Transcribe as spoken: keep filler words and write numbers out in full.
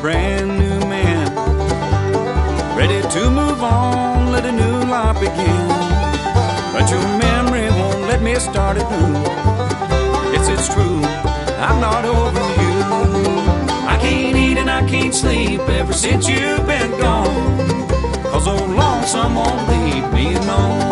brand new man, ready to move on, let a new life begin. But your memory won't let me start it new. Yes, it's true, I'm not over you. I can't eat and I can't sleep ever since you've been gone, 'cause old lonesome won't leave me alone.